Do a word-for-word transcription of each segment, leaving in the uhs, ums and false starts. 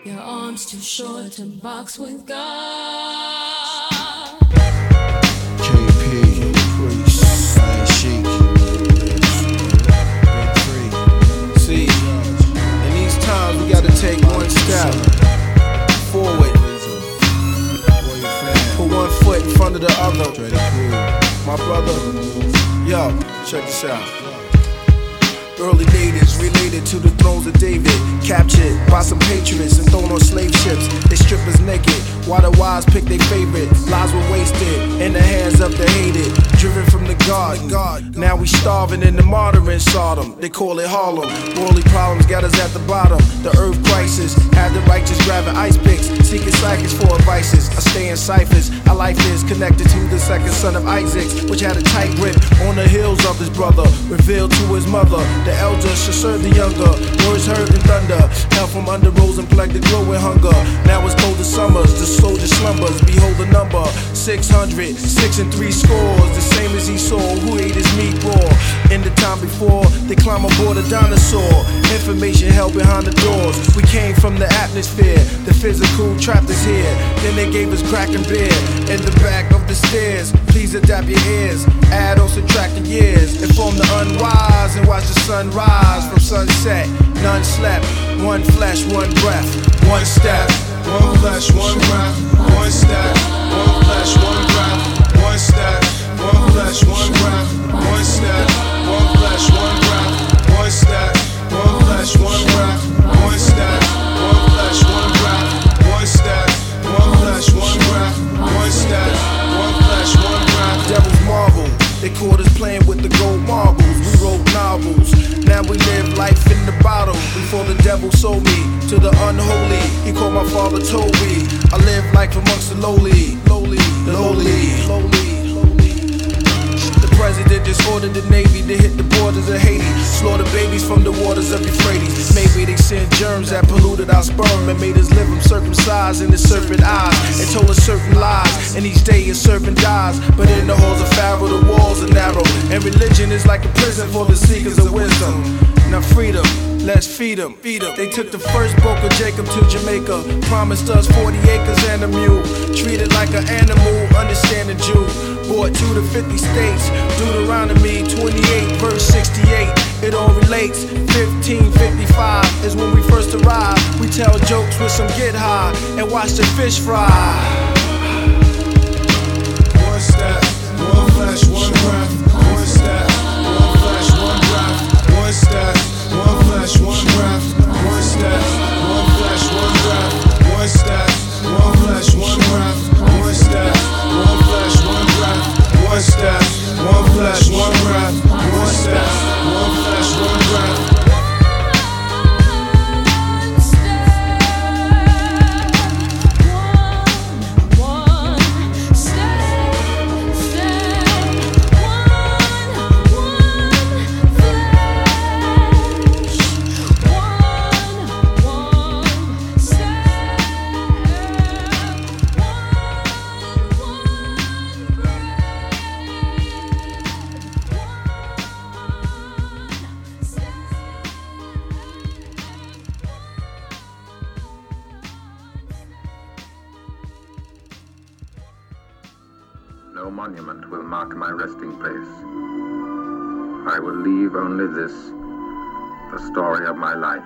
Your arms too short to box with God. K P, Priest, Iron Sheik, Big Three. See, in these times we gotta take one step forward, put one foot in front of the other. My brother, yo, check this out. Early daters related to the thrones of David, captured by some patriots and thrown on slave ships. They strip us naked, while the wise pick their favorite. Lives were wasted in the hands of the hated, driven from the garden. Now we starving in the martyring Sodom. They call it Harlem. Worldly problems got us at the bottom. The earth crisis had the righteous grabbing ice picks, seeking psychics for advices. I stay in ciphers. Our life is connected to the second son of Isaac, which had a tight grip on the heels of his brother, revealed to his mother. The elder should serve the younger. Words heard in thunder. Hell from under rose and plagued the glow with hunger. Now it's cold as summers. The soldier slumbers. Behold the number six hundred, six and three scores. The same as Esau, who ate his meat raw. In the time before they climb aboard a dinosaur. Information held behind the doors. We came from the atmosphere. The physical trapped us here. Then they gave us crack and beer in the back of the stairs. Please adapt your ears. Add or subtract the years. Inform the unwise and watch the sun rise from sunset. None slept. One flesh, one breath, one step. One flesh, one breath, one step. One flesh, one breath, one step. One flesh, one breath, one step. One flesh, one breath, one step. One flesh, one breath, one step. One flesh, one breath, one step. One flesh, one breath, one step. One flesh, one breath. Devil's marvel. They caught us playing with the gold marbles. We wrote novels. Now we live life in the bottle. Before the devil sold me to the unholy, he called my father Toby. I live life amongst the lowly, lowly, the lowly, lowly. The president just ordered the Navy to hit the borders of Haiti, slaughter babies from the waters of Euphrates. Maybe they sent germs that polluted our sperm and made us live them circumcised in the serpent eyes, and told us certain lies. And each day a serpent dies, but in the halls of Pharaoh the walls are narrow, and religion is like a prison for the seekers of wisdom. Now freedom, let's feed them. Feed them. They took the first boat of Jacob to Jamaica, promised us forty acres and a mule, treated like an animal, understand the Jew. Brought to the fifty states, Deuteronomy twenty-eight verse sixty-eight. It all relates. Fifteen fifty-five is when we first arrived. We tell jokes with some get high and watch the fish fry. One step, one flesh, one breath. One step, one flesh, one breath. One step, one flesh, one breath. One step, one flesh, one breath. One step, one flesh, one breath. One step, one flesh, one breath. One step, one flesh, one breath. One step, one flesh, one breath. No monument will mark my resting place. I will leave only this, the story of my life.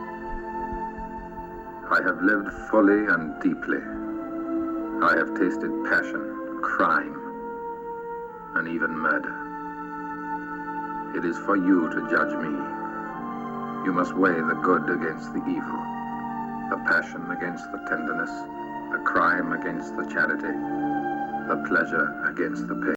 I have lived fully and deeply. I have tasted passion, crime, and even murder. It is for you to judge me. You must weigh the good against the evil, the passion against the tenderness, the crime against the charity, the pleasure against the pain.